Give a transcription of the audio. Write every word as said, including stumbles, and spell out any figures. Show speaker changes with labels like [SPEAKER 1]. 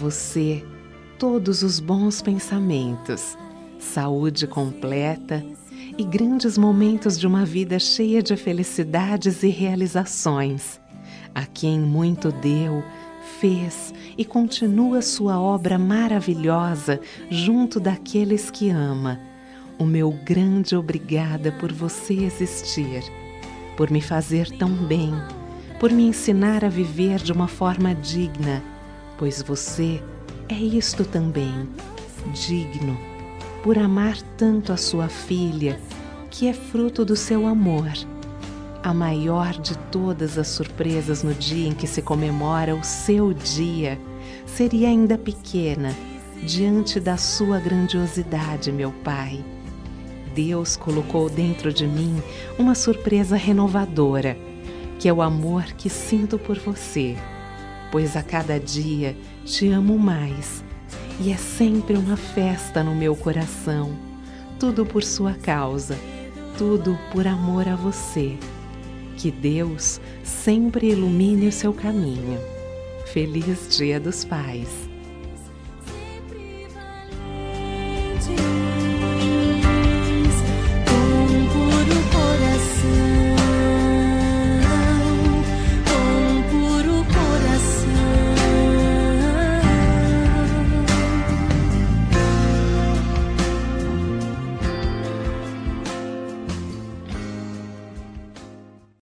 [SPEAKER 1] você todos os bons pensamentos, saúde completa e grandes momentos de uma vida cheia de felicidades e realizações. A quem muito deu, fez e continua sua obra maravilhosa junto daqueles que ama. O meu grande obrigada por você existir, por me fazer tão bem, por me ensinar a viver de uma forma digna, pois você é isto também, digno, por amar tanto a sua filha, que é fruto do seu amor. A maior de todas as surpresas no dia em que se comemora o seu dia seria ainda pequena diante da sua grandiosidade, meu Pai. Deus colocou dentro de mim uma surpresa renovadora, que é o amor que sinto por você, pois a cada dia te amo mais e é sempre uma festa no meu coração, tudo por sua causa, tudo por amor a você. Que Deus sempre ilumine o seu caminho. Feliz Dia dos Pais!